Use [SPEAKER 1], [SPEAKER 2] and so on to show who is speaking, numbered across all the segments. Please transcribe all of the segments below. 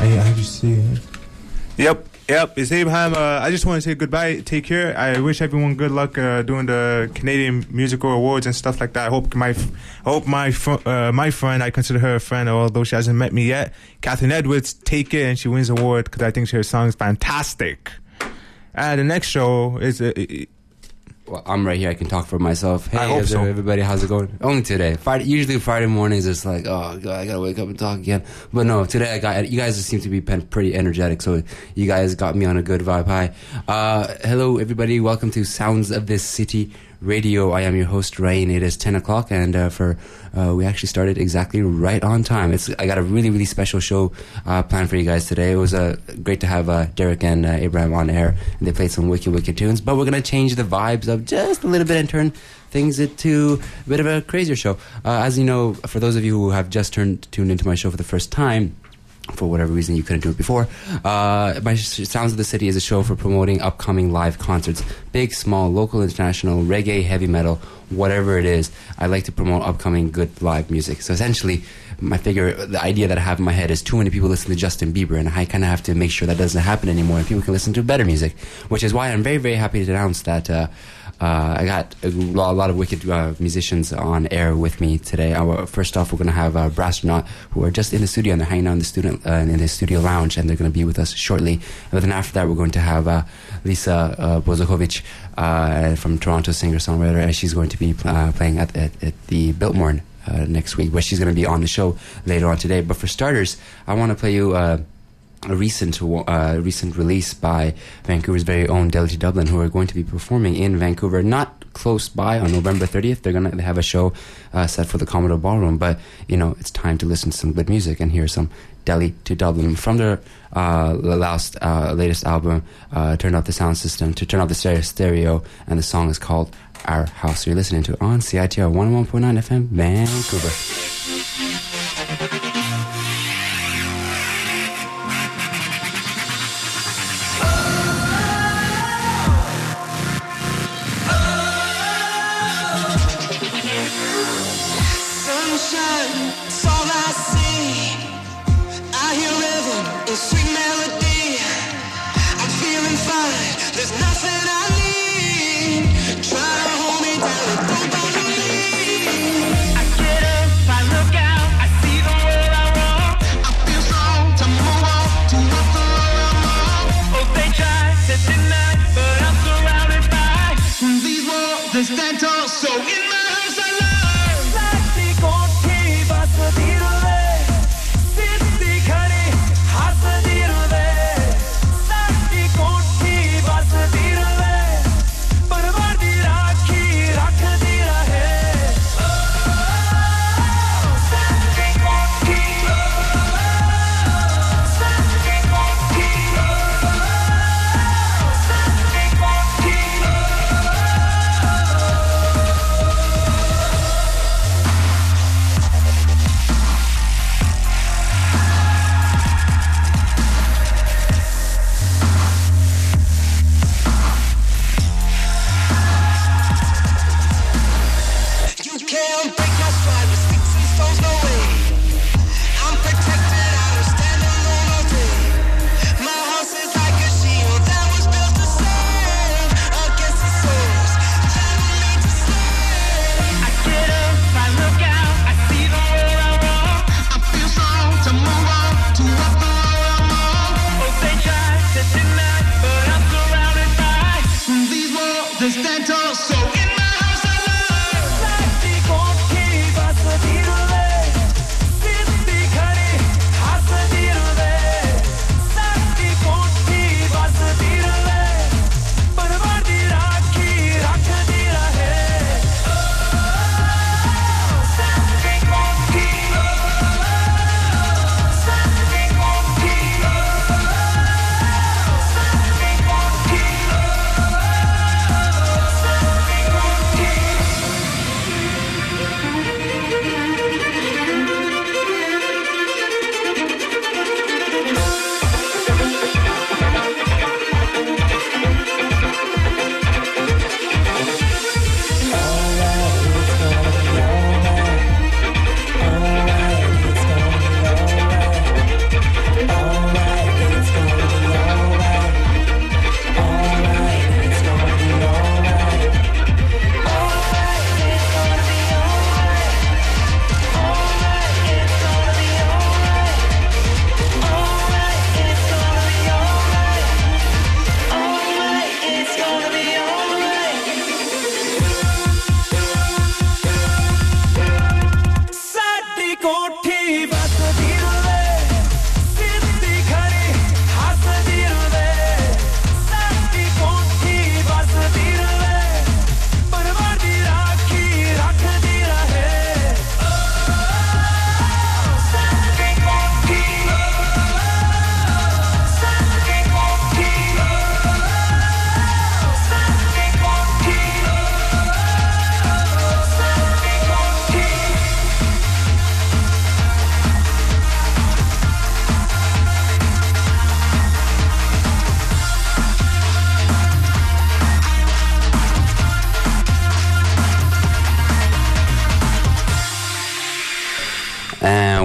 [SPEAKER 1] I just see it.
[SPEAKER 2] Yep. It's Abraham. I just want to say goodbye. Take care. I wish everyone good luck doing the Canadian Musical Awards and stuff like that. I hope my friend, I consider her a friend, although she hasn't met me yet, Catherine Edwards, take it and she wins the award because I think her song is fantastic. The next show is...
[SPEAKER 3] Well, I'm right here. I can talk for myself. Hey,
[SPEAKER 2] I hope so.
[SPEAKER 3] Everybody, how's it going? Only today. Usually Friday mornings, it's like, oh, God, I gotta wake up and talk again. But no, today you guys seem to be pretty energetic, so you guys got me on a good vibe. Hi. Hello, everybody. Welcome to Sounds of This City Radio. I am your host, Rain. It is 10 o'clock, and we actually started exactly right on time. I got a really, really special show planned for you guys today. It was great to have Derek and Abraham on air, and they played some wicked tunes. But we're going to change the vibes up just a little bit and turn things into a bit of a crazier show. As you know, for those of you who have just tuned into my show for the first time, for whatever reason you couldn't do it before, my Sounds of the City is a show for promoting upcoming live concerts, big, small, local, international, reggae, heavy metal, whatever it is. I like to promote upcoming good live music. So essentially, the idea that I have in my head is too many people listen to Justin Bieber, and I kind of have to make sure that doesn't happen anymore and people can listen to better music, which is why I'm very, very happy to announce that I got a lot of wicked musicians on air with me today. First off, we're going to have Brastronaut, who are just in the studio, and they're hanging out in the studio lounge, and they're going to be with us shortly. But then after that, we're going to have Lisa Bozakovic from Toronto, singer-songwriter, and she's going to be playing at the Biltmore next week, where she's going to be on the show later on today. But for starters, I want to play you a recent release by Vancouver's very own Delhi to Dublin, who are going to be performing in Vancouver, not close by, on November 30th. They have a show set for the Commodore Ballroom, but it's time to listen to some good music and hear some Delhi to Dublin from their latest album, Turn Up the Sound System, to turn up the stereo, and the song is called Our House. So you're listening to on CITR 101.9 FM Vancouver.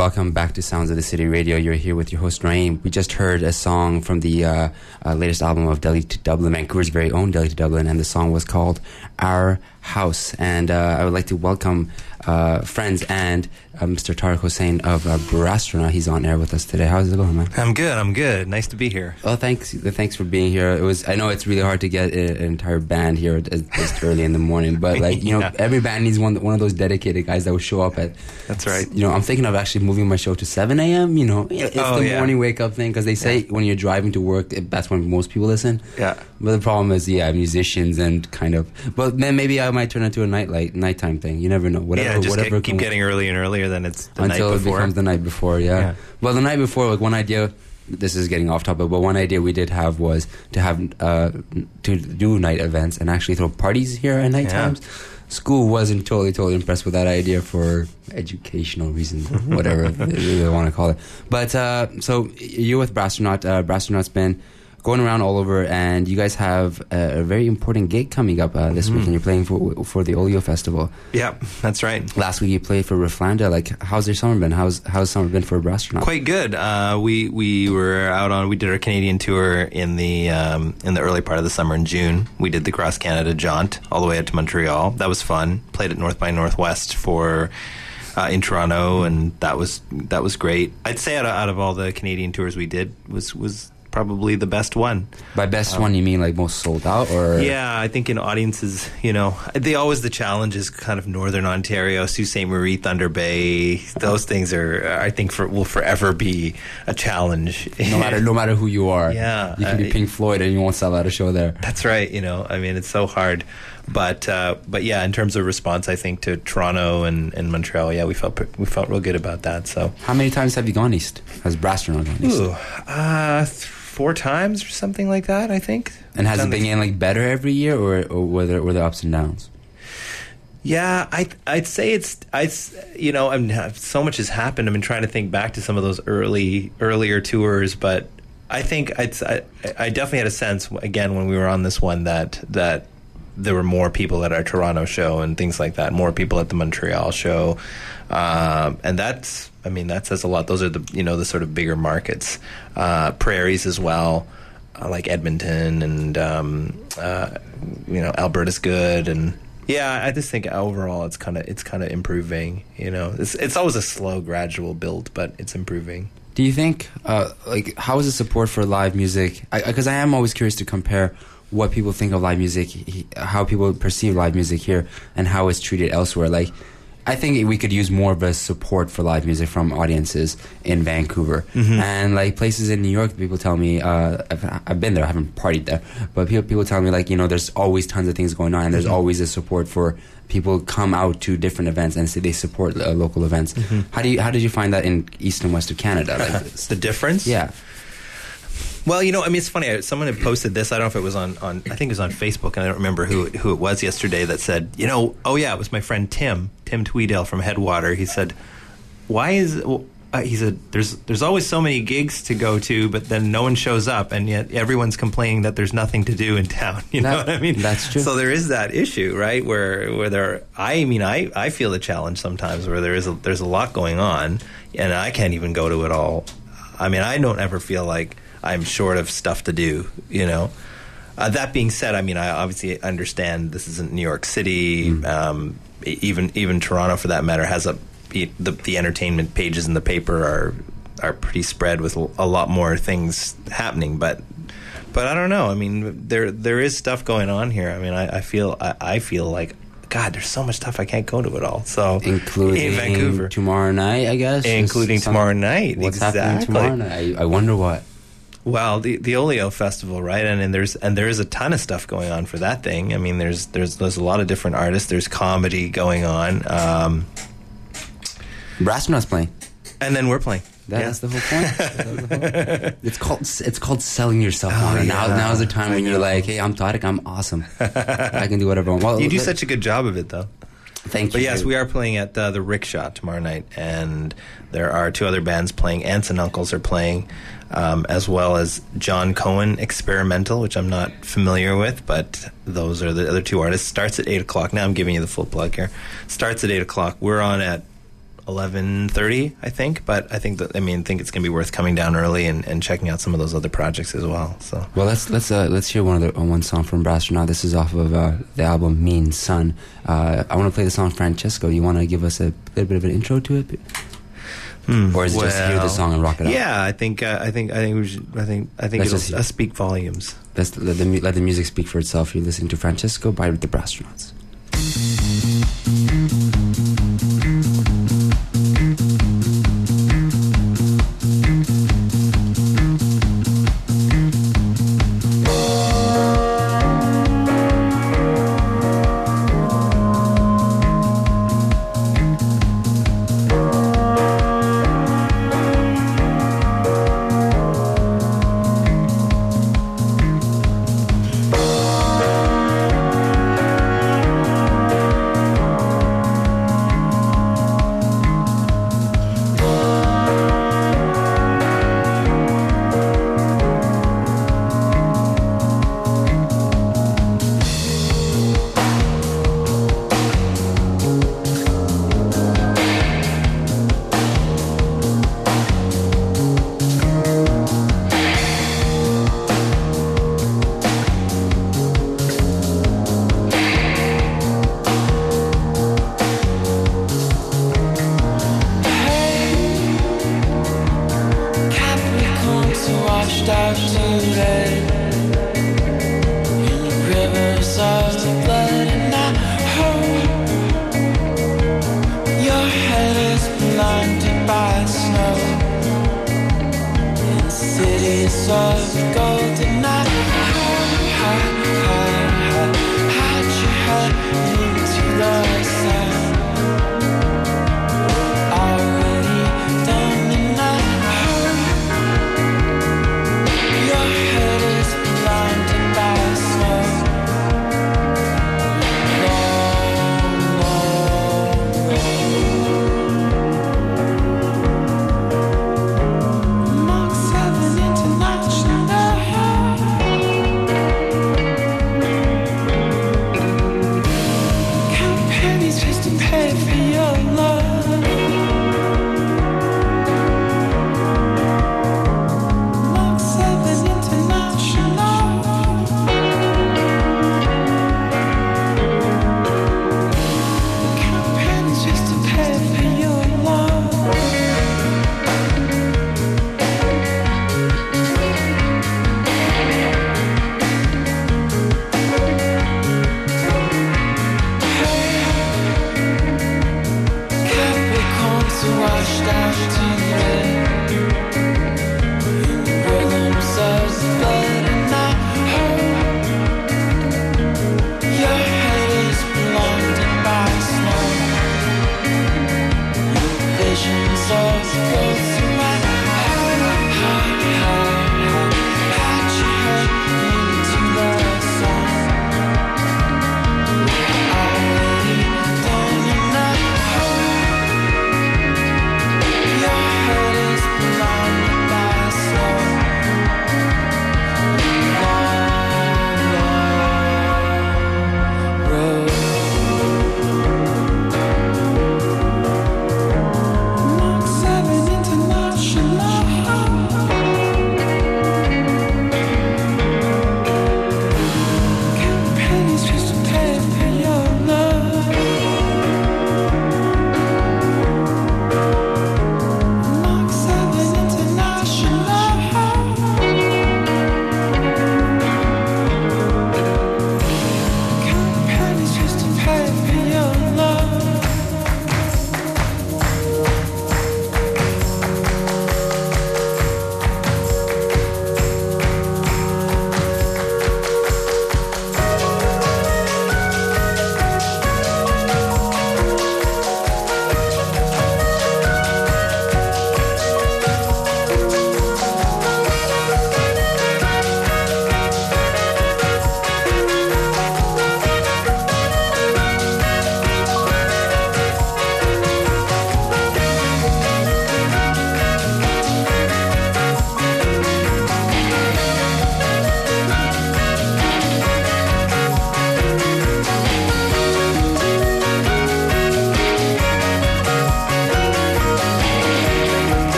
[SPEAKER 3] Welcome back to Sounds of the City Radio. You're here with your host, Raheem. We just heard a song from the latest album of Delhi to Dublin, Vancouver's very own Delhi to Dublin, and the song was called Our House. And I would like to welcome friends and Mr. Tariq Hussain of Brastronaut. He's on air with us today. How's it going, man?
[SPEAKER 1] I'm good. Nice to be here.
[SPEAKER 3] Well, thanks for being here. I know it's really hard to get an entire band here this early in the morning, but every band needs one of those dedicated guys that will show up at.
[SPEAKER 1] That's right.
[SPEAKER 3] I'm thinking of actually moving my show to 7 a.m. It's the morning wake up thing, because they say when you're driving to work, that's when most people listen.
[SPEAKER 1] Yeah.
[SPEAKER 3] But the problem is, musicians and kind of. But then maybe I might turn into a nighttime thing. You never know. Whatever.
[SPEAKER 1] Keep getting earlier and earlier. Then it's the
[SPEAKER 3] until
[SPEAKER 1] night before.
[SPEAKER 3] It becomes the night before. Yeah. Well, the night before, like one idea. This is getting off topic, but one idea we did have was to have to do night events and actually throw parties here at night times. School wasn't totally impressed with that idea for educational reasons, whatever they want to call it. But so you're with Brastronaut. Brastronaut's been going around all over, and you guys have a very important gig coming up this weekend. You're playing for the Olio Festival.
[SPEAKER 1] Yeah, that's right.
[SPEAKER 3] Last week you played for Reflanda. Like, how's your summer been? How's summer been for Brastronaut?
[SPEAKER 1] Quite good. We were out on. We did our Canadian tour in the early part of the summer in June. We did the Cross Canada jaunt all the way out to Montreal. That was fun. Played at North by Northwest in Toronto, and that was great. I'd say out of all the Canadian tours we did was probably the best one.
[SPEAKER 3] By best one, you mean like most sold out, or?
[SPEAKER 1] Yeah, I think in audiences, the challenge is kind of Northern Ontario, Sault Ste. Marie, Thunder Bay. Those things will forever be a challenge.
[SPEAKER 3] No matter who you are.
[SPEAKER 1] Yeah.
[SPEAKER 3] You can be Pink Floyd and you won't sell out a show there.
[SPEAKER 1] That's right. It's so hard. But yeah, in terms of response, I think to Toronto and Montreal, we felt real good about that. So,
[SPEAKER 3] how many times have you gone east? Has Brastronaut gone east?
[SPEAKER 1] 4 times or something like that, I think.
[SPEAKER 3] And has it been getting better every year, or were there ups and downs?
[SPEAKER 1] Yeah, I'd say so much has happened. I've been trying to think back to some of those earlier tours, but I think I definitely had a sense again when we were on this one that there were more people at our Toronto show and things like that, more people at the Montreal show, and that says a lot. Those are the sort of bigger markets, prairies as well, like Edmonton, and Alberta's good, and I just think overall it's kind of improving. It's always a slow, gradual build, but it's improving.
[SPEAKER 3] Do you think how is the support for live music? Because I am always curious to compare what people think of live music, how people perceive live music here, and how it's treated elsewhere. Like, I think we could use more of a support for live music from audiences in Vancouver. And like places in New York, people tell me, I've been there, I haven't partied there, but people tell me there's always tons of things going on, and there's always a support for people come out to different events and say they support local events. How did you find that in East and West of Canada?
[SPEAKER 1] The difference?
[SPEAKER 3] Yeah.
[SPEAKER 1] Well, it's funny. Someone had posted this. I don't know if it was on I think it was on Facebook, and I don't remember who it was yesterday that said, it was my friend Tim Tweedale from Headwater. He said, he said, there's always so many gigs to go to, but then no one shows up, and yet everyone's complaining that there's nothing to do in town. You know what I mean?
[SPEAKER 3] That's true.
[SPEAKER 1] So there is that issue, right? Where I feel the challenge sometimes where there's a lot going on, and I can't even go to it all. I mean, I don't ever feel like I'm short of stuff to do, That being said, I obviously understand this isn't New York City. Even Toronto, for that matter, has the entertainment pages in the paper are pretty spread with a lot more things happening. But I don't know. There is stuff going on here. I feel like, God, there's so much stuff, I can't go to it all. So,
[SPEAKER 3] including
[SPEAKER 1] in Vancouver
[SPEAKER 3] tomorrow night, I guess.
[SPEAKER 1] Including tomorrow night.
[SPEAKER 3] What's happening tomorrow night? I wonder what.
[SPEAKER 1] Well, the Olio Festival, right? And there is a ton of stuff going on for that thing. There's a lot of different artists. There's comedy going on.
[SPEAKER 3] Brastronaut's playing,
[SPEAKER 1] and then we're playing.
[SPEAKER 3] That's the whole point. It's called selling yourself. Now's the time when you're like, hey, I'm Tariq, I'm awesome. I can do whatever I want. Well,
[SPEAKER 1] you do such a good job of it, though.
[SPEAKER 3] Thank you.
[SPEAKER 1] But yes, we are playing at the Rickshaw tomorrow night, and there are 2 other bands playing. Aunts and Uncles are playing, as well as John Cohen Experimental, which I'm not familiar with, but those are the other 2 artists. Starts at 8 o'clock. Now I'm giving you the full plug here. Starts at 8 o'clock. We're on at 11:30, I think. But I think that I think it's going to be worth coming down early and checking out some of those other projects as well. So
[SPEAKER 3] well, let's hear one song from Brastronaut. This is off of the album Mean Sun. I want to play the song Francesco. You want to give us a little bit of an intro to it? Or is it just hear the song and rock it out?
[SPEAKER 1] Yeah, I think we should. I think it'll speak volumes.
[SPEAKER 3] Let's let the music speak for itself. You're listening to Francesco by the Brastronauts.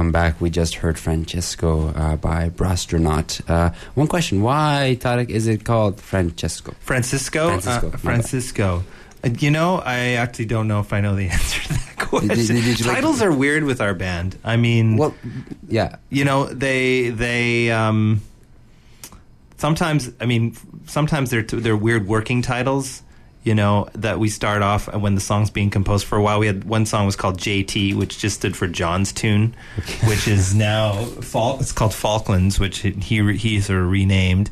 [SPEAKER 3] welcome back. We just heard Francesco by Brastronaut. One question: why, Tarek, is it called Francesco?
[SPEAKER 1] Francisco. I actually don't know if I know the answer to that question.
[SPEAKER 3] Did you
[SPEAKER 1] Titles are weird with our band. I mean,
[SPEAKER 3] well, yeah.
[SPEAKER 1] They sometimes. I mean, sometimes they're weird working titles. That we start off when the song's being composed. For a while, we had one song was called JT, which just stood for John's Tune, which is now it's called Falklands, which he sort of renamed.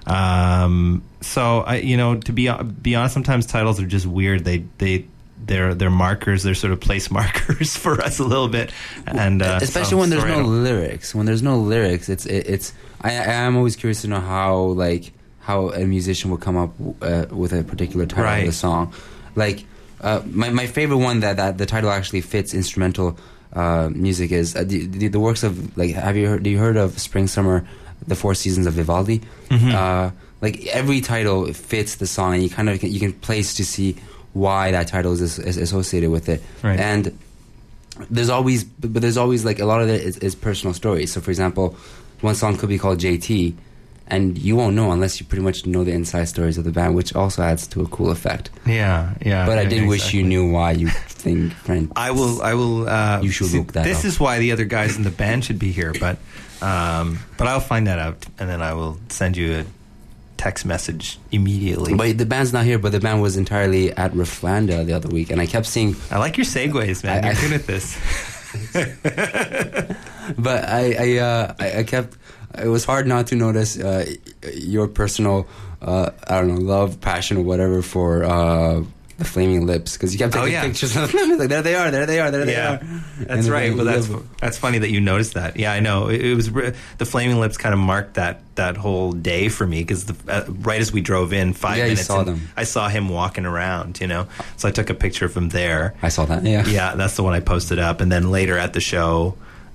[SPEAKER 1] So to be honest, sometimes titles are just weird. They're markers. They're sort of place markers for us a little bit, and
[SPEAKER 3] especially when there's no lyrics. When there's no lyrics, it's. I am always curious to know how a musician would come up with a particular title of the song. Like my favorite one that the title actually fits instrumental music is the works of do you heard of Spring Summer, the Four Seasons of Vivaldi?
[SPEAKER 1] Mm-hmm.
[SPEAKER 3] Every title fits the song, and you can place to see why that title is associated with it.
[SPEAKER 1] Right.
[SPEAKER 3] And there's always like a lot of it is personal stories. So for example, one song could be called JT, and you won't know unless you pretty much know the inside stories of the band, which also adds to a cool effect.
[SPEAKER 1] Yeah.
[SPEAKER 3] But I did wish you knew why you think French.
[SPEAKER 1] I will.
[SPEAKER 3] You should look that up.
[SPEAKER 1] This is why the other guys in the band should be here, but I'll find that out, and then I will send you a text message immediately.
[SPEAKER 3] But the band's not here, but the band was entirely at Reflanda the other week, and I kept seeing...
[SPEAKER 1] I like your segues, man. You're good at this.
[SPEAKER 3] But I kept... It was hard not to notice your personal, love, passion, or whatever for the Flaming Lips, because you kept taking pictures of them. Like, there they are.
[SPEAKER 1] That's right. Well, that's funny that you noticed that. Yeah, I know. It was the Flaming Lips kind of marked that whole day for me, because right as we drove in, 5 minutes,
[SPEAKER 3] you saw them.
[SPEAKER 1] I saw him walking around. So I took a picture of him there.
[SPEAKER 3] I saw that. Yeah.
[SPEAKER 1] Yeah, that's the one I posted up, and then later at the show.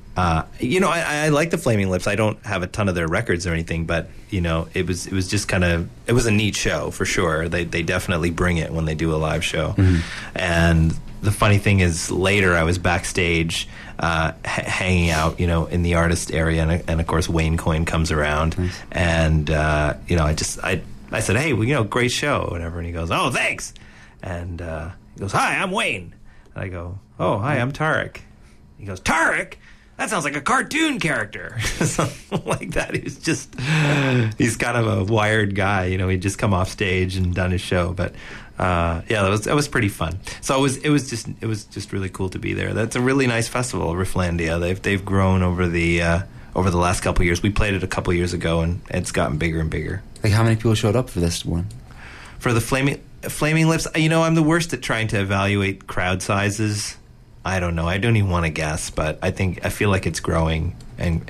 [SPEAKER 1] I like the Flaming Lips. I don't have a ton of their records or anything, but it was just kind of, it was a neat show for sure. They definitely bring it when they do a live show.
[SPEAKER 3] Mm-hmm.
[SPEAKER 1] And the funny thing is, later I was backstage hanging out, in the artist area, and of course Wayne Coyne comes around,
[SPEAKER 3] nice.
[SPEAKER 1] and I said, hey, well, great show, or whatever, and he goes, oh, thanks, and he goes, hi, I'm Wayne, and I go, oh, hi, I'm Tarek. He goes, Tarek? That sounds like a cartoon character. Something like that. He's kind of a wired guy. He'd just come off stage and done his show. But that was pretty fun. So it was just really cool to be there. That's a really nice festival, Rifflandia. They've grown over the last couple of years. We played it a couple of years ago, and it's gotten bigger and bigger.
[SPEAKER 3] Like, how many people showed up for this one?
[SPEAKER 1] For the Flaming Lips, I'm the worst at trying to evaluate crowd sizes. I don't know. I don't even want to guess, but I feel like it's growing, and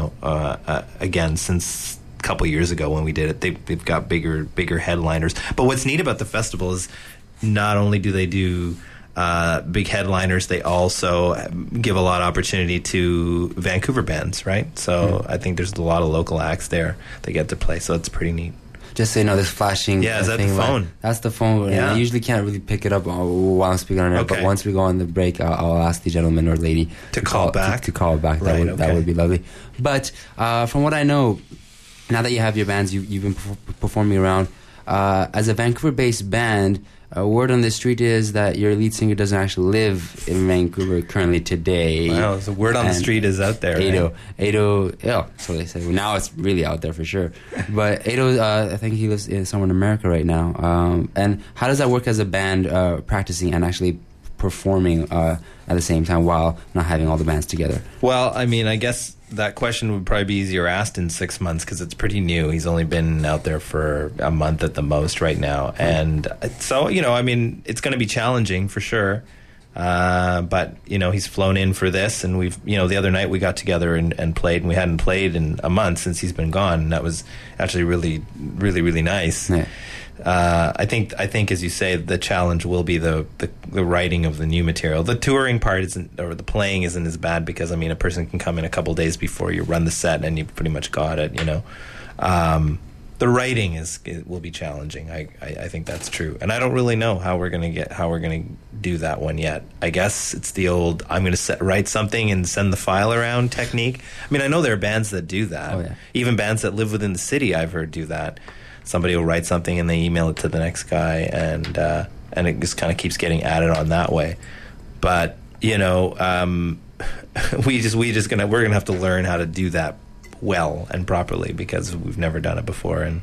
[SPEAKER 1] again, since a couple years ago when we did it, they've got bigger headliners. But what's neat about the festival is not only do they do big headliners, they also give a lot of opportunity to Vancouver bands, right? So I think there's a lot of local acts there they get to play, so it's pretty neat.
[SPEAKER 3] Just so you know, this flashing.
[SPEAKER 1] Yeah, is that the phone?
[SPEAKER 3] That's the phone.
[SPEAKER 1] Yeah.
[SPEAKER 3] I usually can't really pick it up while I'm speaking on it.
[SPEAKER 1] Okay.
[SPEAKER 3] But once we go on the break, I'll ask the gentleman or lady
[SPEAKER 1] to call back.
[SPEAKER 3] To call back.
[SPEAKER 1] Right,
[SPEAKER 3] That would be lovely. But from what I know, now that you have your bands, you've been performing around. As a Vancouver-based band, word on the street is that your lead singer doesn't actually live in Vancouver currently today.
[SPEAKER 1] Wow, the word on the street is out there.
[SPEAKER 3] Ado, so they say. Well, now it's really out there for sure. But Ado, I think he lives somewhere in America right now. And how does that work as a band, practicing and actually performing at the same time while not having all the bands together?
[SPEAKER 1] Well, I guess that question would probably be easier asked in 6 months, because it's pretty new. He's only been out there for a month at the most right now. And so, it's going to be challenging for sure. But, he's flown in for this, and we've, the other night we got together and played, and we hadn't played in a month since he's been gone. And that was actually really, really, really nice.
[SPEAKER 3] Yeah.
[SPEAKER 1] I think, as you say, the challenge will be the writing of the new material. The touring part or the playing isn't as bad, because a person can come in a couple days before you run the set and you pretty much got it. The the writing will be challenging. I think that's true, and I don't really know how we're gonna do that one yet. I guess it's the old I'm gonna write something and send the file around technique. I mean, I know there are bands that do that.
[SPEAKER 3] Oh, yeah.
[SPEAKER 1] Even bands that live within the city, I've heard do that. Somebody will write something and they email it to the next guy, and it just kind of keeps getting added on that way. But we're gonna have to learn how to do that well and properly, because we've never done it before, and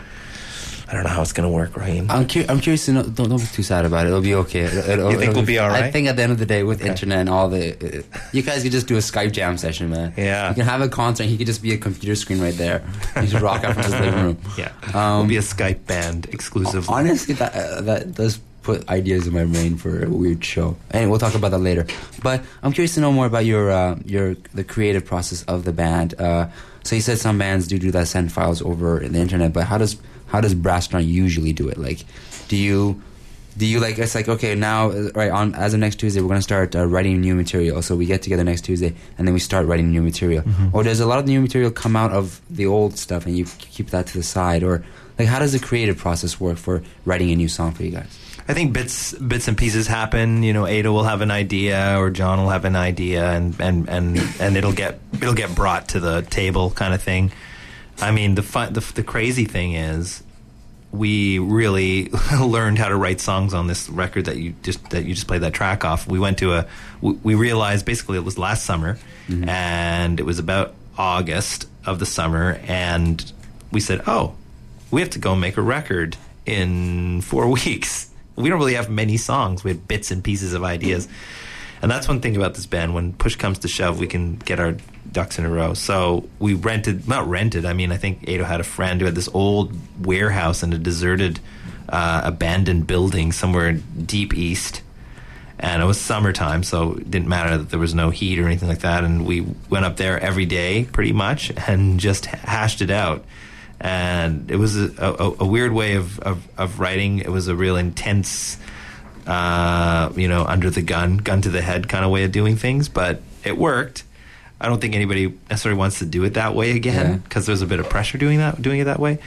[SPEAKER 1] I don't know how it's going to work, Raheem.
[SPEAKER 3] I'm curious to know. Don't be too sad about it. It'll be okay.
[SPEAKER 1] You think we'll be all right?
[SPEAKER 3] I think at the end of the day, with internet and all the, you guys could just do a Skype jam session, man.
[SPEAKER 1] Yeah.
[SPEAKER 3] You can have a concert. He could just be a computer screen right there. You just rock out from his living room.
[SPEAKER 1] Yeah. We'll be a Skype band exclusively.
[SPEAKER 3] Honestly, that does put ideas in my brain for a weird show. Anyway, we'll talk about that later. But I'm curious to know more about the creative process of the band. So you said some bands do that, send files over the internet, but how does Brassnaut usually do it? Like, do you like, it's like, okay, now, right, as of next Tuesday, we're going to start writing new material. So we get together next Tuesday, and then we start writing new material. Mm-hmm. Or does a lot of the new material come out of the old stuff, and you keep that to the side? Or, like, how does the creative process work for writing a new song for you guys?
[SPEAKER 1] I think bits and pieces happen. Ada will have an idea, or John will have an idea, and it'll get brought to the table, kind of thing. I mean, the crazy thing is, we really learned how to write songs on this record that you just played that track off. We realized basically it was last summer, mm-hmm. and it was about August of the summer, and we said, oh, we have to go make a record in 4 weeks. We don't really have many songs. We had bits and pieces of ideas. And that's one thing about this band. When push comes to shove, we can get our ducks in a row. So we I think Ado had a friend who had this old warehouse in a deserted, abandoned building somewhere deep east. And it was summertime, so it didn't matter that there was no heat or anything like that. And we went up there every day, pretty much, and just hashed it out. And it was a weird way of writing. It was a real intense, under the gun to the head kind of way of doing things. But it worked. I don't think anybody necessarily wants to do it that way again, because there's a bit of pressure doing it that way.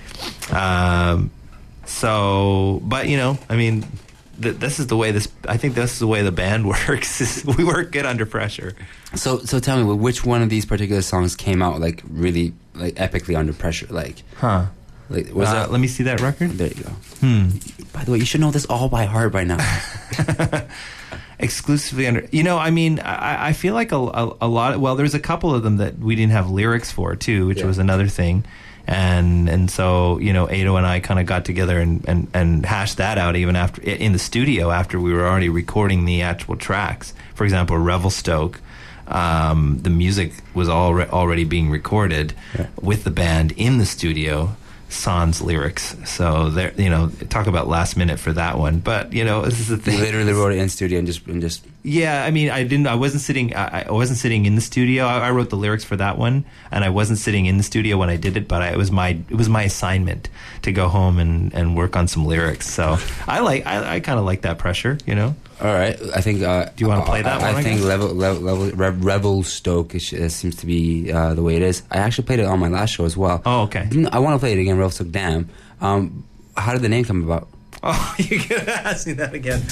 [SPEAKER 1] This is the way I think this is the way the band works. We work good under pressure.
[SPEAKER 3] So tell me, which one of these particular songs came out like really like epically under pressure? Like,
[SPEAKER 1] Like, let me see that record.
[SPEAKER 3] There you go. By the way, you should know this all by heart by now.
[SPEAKER 1] Exclusively under. I feel like a lot. Well, there's a couple of them that we didn't have lyrics for too, which was another thing. And so, Ado and I kind of got together and hashed that out even after in the studio after we were already recording the actual tracks. For example, Revelstoke, the music was already being recorded with the band in the studio. Sans lyrics, so there, talk about last minute for that one. But this is the thing.
[SPEAKER 3] You literally wrote it in studio and just.
[SPEAKER 1] Yeah, I mean, I wasn't sitting in the studio. I wrote the lyrics for that one, and I wasn't sitting in the studio when I did it. But it was my assignment to go home and work on some lyrics. So I kind of like that pressure,
[SPEAKER 3] All right, I think.
[SPEAKER 1] Do you want to play that one?
[SPEAKER 3] I think Revelstoke seems to be the way it is. I actually played it on my last show as well.
[SPEAKER 1] Oh, okay.
[SPEAKER 3] I want to play it again, Revelstoke Dam. How did the name come about?
[SPEAKER 1] Oh, you're gonna ask me that again.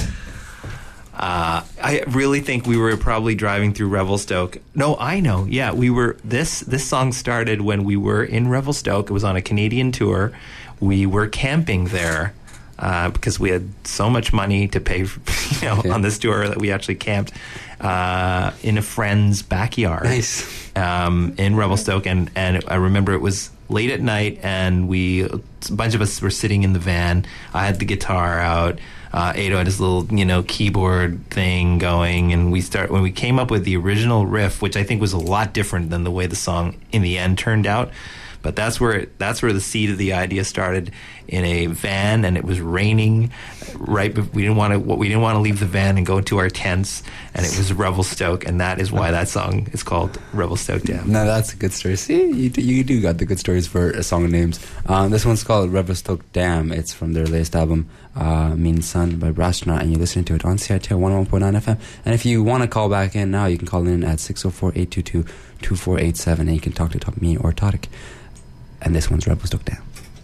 [SPEAKER 1] I really think we were probably driving through Revelstoke. No, I know. Yeah, we were. This song started when we were in Revelstoke. It was on a Canadian tour. We were camping there because we had so much money to pay, on this tour that we actually camped in a friend's backyard.
[SPEAKER 3] Nice.
[SPEAKER 1] In Revelstoke, and I remember it was late at night, and a bunch of us were sitting in the van. I had the guitar out. Ado had his little, keyboard thing going, and when we came up with the original riff, which I think was a lot different than the way the song in the end turned out. But that's where the seed of the idea started, in a van, and it was raining. Right, but we didn't want to leave the van and go to our tents, and it was Revelstoke, and that is why that song is called Revelstoke Dam.
[SPEAKER 3] No, that's a good story. See, you do got the good stories for song names. This one's called Revelstoke Dam. It's from their latest album, Mean Sun by Brassnaut, and you're listening to it on CITR 101.9 FM. And if you want to call back in now, you can call in at 604-822-2487, and you can talk to me or Tadic. And this one's Revelstoke Dam.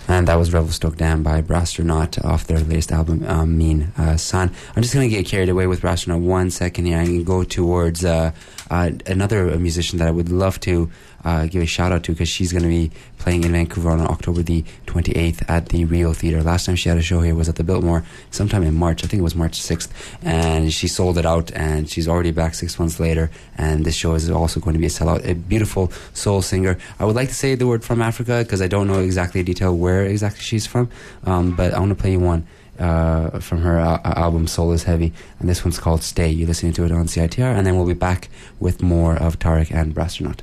[SPEAKER 3] And that was Revelstoke Dam by Brastronaut off their latest album, Mean Sun. I'm just going to get carried away with Brastronaut 1 second here. I'm going to go towards another musician that I would love to give a shout out to, because she's going to be playing in Vancouver on October the 28th at the Rio Theatre. Last time she had a show here was at the Biltmore sometime in March. I think it was March 6th. And she sold it out, and she's already back 6 months later. And this show is also going to be a sellout. A beautiful soul singer. I would like to say the word from Africa, because I don't know exactly detail where exactly she's from. But I want to play you one from her album Soul is Heavy, and this one's called Stay. You're listening to it on CITR, and then we'll be back with more of Tarek and Brastronaut.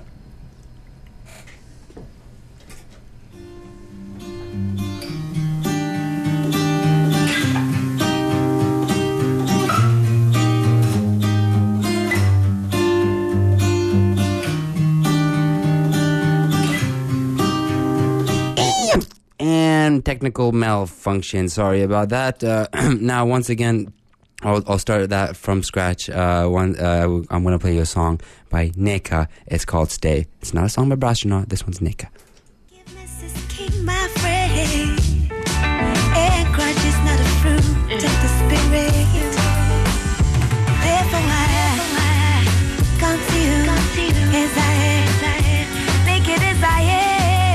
[SPEAKER 3] And technical malfunction. Sorry about that. Now, once again, I'll start that from scratch. I'm going to play you a song by Nika. It's called Stay. It's not a song by Brastronaut. This one's Nika.
[SPEAKER 4] Forgiveness is king, my friend. And grudge is not a fruit of the spirit. Therefore, I come to you as I am. Make it as I am.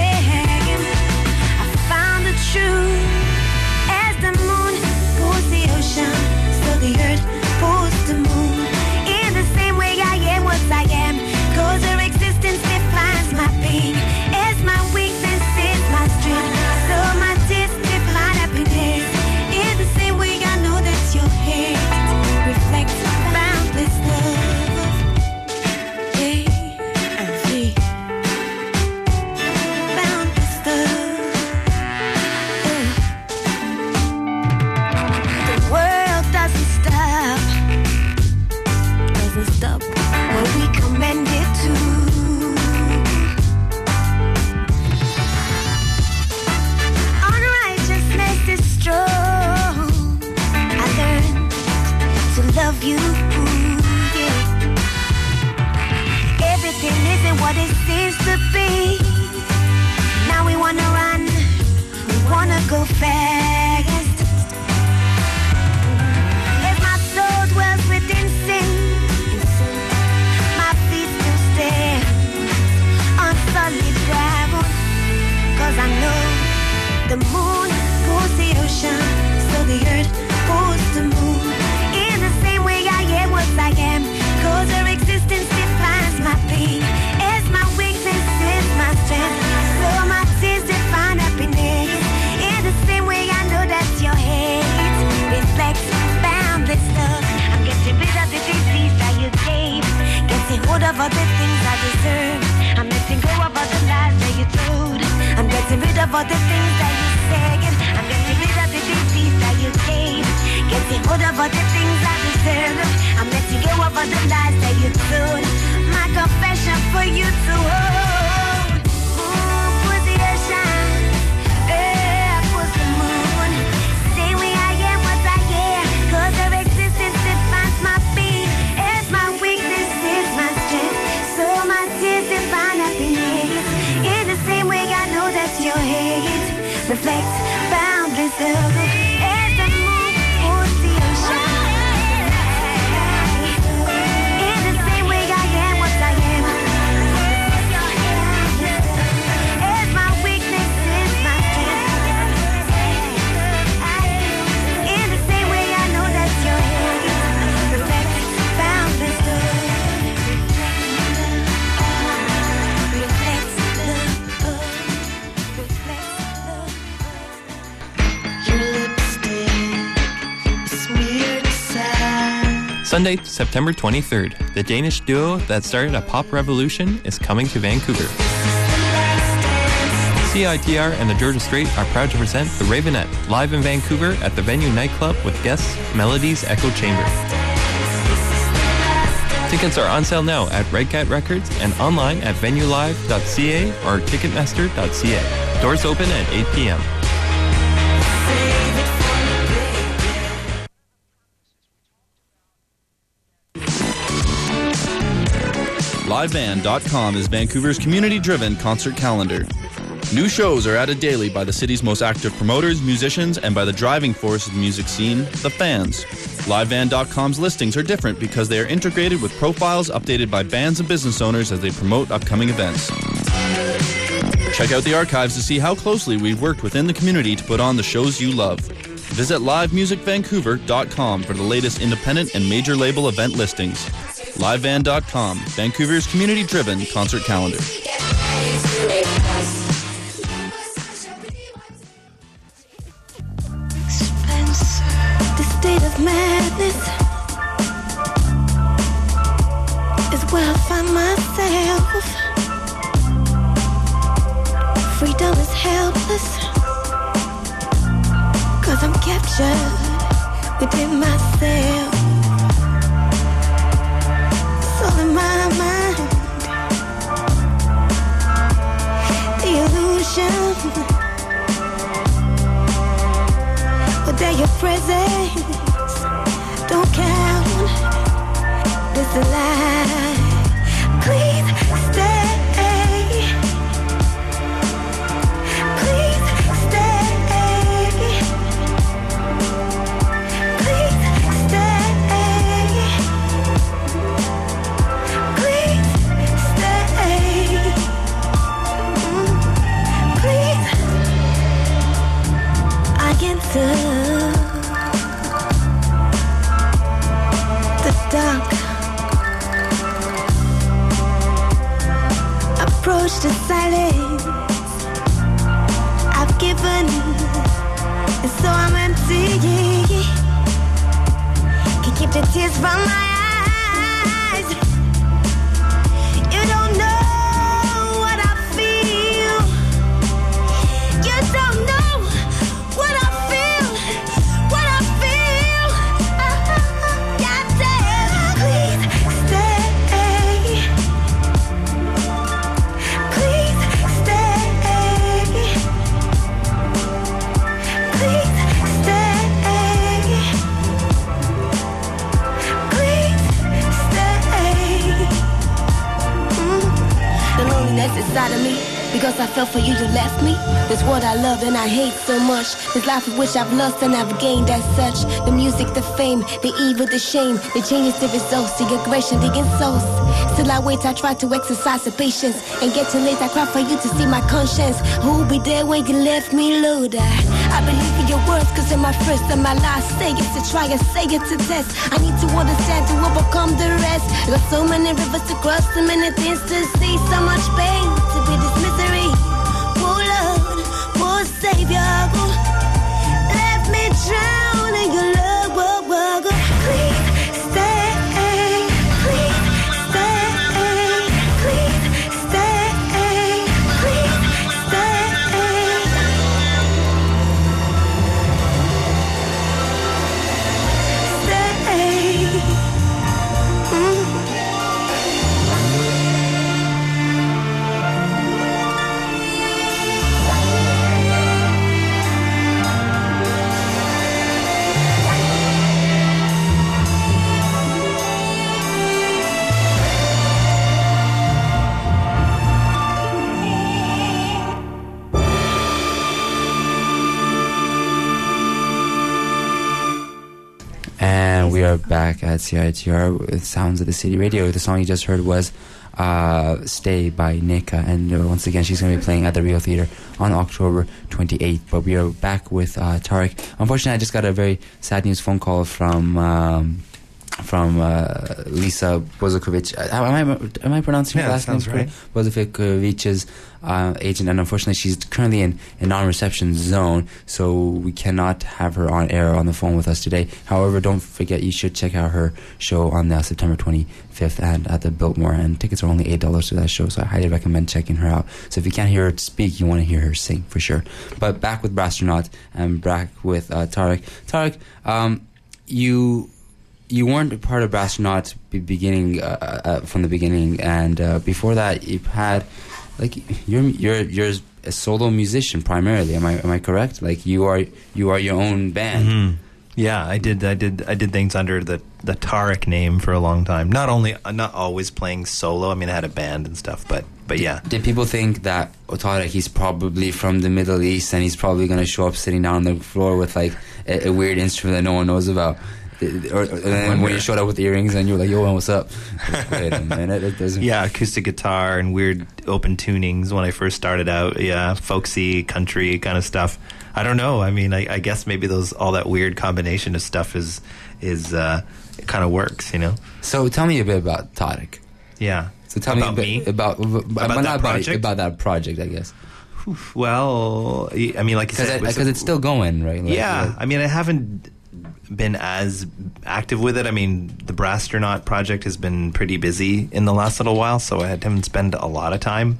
[SPEAKER 4] True as the moon pulls the ocean, so the earth pulls the moon. In the same way I am what I am, 'cause her existence defines my being. As my weakness is my strength, so my tears define happiness. In the same way I know that your hate reflects boundless love. A and V, boundless love. Stop what we commanded to. Unrighteousness is strong. I learned to love you. Yeah. Everything isn't what it seems to be. Now we wanna run, we wanna go fast. As my soul dwells within sin, on solid ground, 'cause I know the moon pulls the ocean, so the earth pulls the moon. In the same way I am what I am, 'cause her existence defines my being. As my weakness is my strength, so my tears define happiness. In the same way I know that your hate reflects boundless love. I'm getting rid of the disease that you gave, getting hold of all the things I deserve. I'm letting go of all the lies that you told. I'm getting rid of all the things that you said. I'm getting rid of the disease that you gave, getting hold of all the things I deserve. I'm letting go of all the lies that you told. My confession for you to hold. Moon was the ocean, earth was the moon. Say we I am what I am, 'cause her existence defines my being. As my weakness is my strength, so my tears define happiness. In the same way I know that your hate reflects boundless love. As the moon pulls the ocean, in the same way I am what I am. As my weakness is my strength, in the same way I know that your hate reflects boundless love.
[SPEAKER 5] Sunday, September 23rd, the Danish duo that started a pop revolution is coming to Vancouver. CITR and the Georgia Strait are proud to present The Ravenette live in Vancouver at the Venue nightclub with guests Melody's Echo Chamber. Tickets are on sale now at Red Cat Records and online at venuelive.ca or ticketmaster.ca. Doors open at 8 p.m.
[SPEAKER 6] Liveband.com is Vancouver's community-driven concert calendar. New shows are added daily by the city's most active promoters, musicians, and by the driving force of the music scene, the fans. LiveVan.com's listings are different because they are integrated with profiles updated by bands and business owners as they promote upcoming events. Check out the archives to see how closely we've worked within the community to put on the shows you love. Visit livemusicvancouver.com for the latest independent and major label event listings. LiveVan.com, Vancouver's community-driven concert calendar.
[SPEAKER 4] The state of madness is where I find myself. Freedom is helpless, 'cause I'm captured within myself. It's all in my mind. The illusion, without your presence, don't count. This a lie. Please stay. Please stay. Please stay. Please stay. Please. I enter the dark, approach the silence I've given, and so I'm empty. Can keep the tears from my eyes. You don't know what I feel. You don't know what I feel. What I feel. Goddamn. Please stay. Please stay. Please stay. Please stay. The loneliness inside of me, because I fell for you, you left me. This world I love and I hate so much. This life of which I've lost and I've gained as such. The music, the fame, the evil, the shame, the changes, the results, the aggression, the insults. Still I wait, I try to exercise the patience. And get too late, I cry for you to see my conscience. Who'll be there when you left me, Lord? I believe in your words, 'cause they're my first and my last. Say it to try and say it to test. I need to understand to overcome the rest. Got so many rivers to cross, so many things to see, so much pain to be this misery. Poor Lord, poor Savior, let me drown in your love. Please stay, please stay, please stay, please stay.
[SPEAKER 3] And we are back at CITR with Sounds of the City Radio. The song you just heard was Stay by Nika. And once again, she's going to be playing at the Rio Theatre on October 28th. But we are back with Tarek. Unfortunately, I just got a very sad news phone call from Lisa Bozakovic. Am I pronouncing her last name correct? Bozakovic's agent, and unfortunately she's currently in a non-reception zone, so we cannot have her on air on the phone with us today. However, don't forget, you should check out her show on September 25th and at the Biltmore, and tickets are only $8 to that show, so I highly recommend checking her out. So if you can't hear her speak, you want to hear her sing for sure. But back with Brastronaut and back with Tarek. Tarek, you weren't a part of Brastronaut beginning from the beginning, and before that, you've had you're a solo musician primarily. Am I correct? Like you are your own band.
[SPEAKER 1] Mm-hmm. Yeah, I did things under the Tarek name for a long time. Not always playing solo. I mean, I had a band and stuff, but yeah.
[SPEAKER 3] Did people think that Tarek, he's probably from the Middle East and he's probably going to show up sitting down on the floor with like a weird instrument that no one knows about? Or then when you showed up with earrings and you were like, yo, what's up? Wait a minute, it doesn't.
[SPEAKER 1] Yeah, acoustic guitar and weird open tunings when I first started out. Yeah, folksy, country kind of stuff. I don't know. I mean, I guess maybe all that weird combination of stuff is it kind of works, you know.
[SPEAKER 3] So tell me a bit about Tarek.
[SPEAKER 1] Yeah.
[SPEAKER 3] So tell
[SPEAKER 1] about
[SPEAKER 3] me a bit about
[SPEAKER 1] that project?
[SPEAKER 3] About that project, I guess.
[SPEAKER 1] Well, I mean, like you said,
[SPEAKER 3] because it's still going, right?
[SPEAKER 1] I mean, I haven't been as active with it. I mean, the Brastronaut project has been pretty busy in the last little while, so I haven't spent a lot of time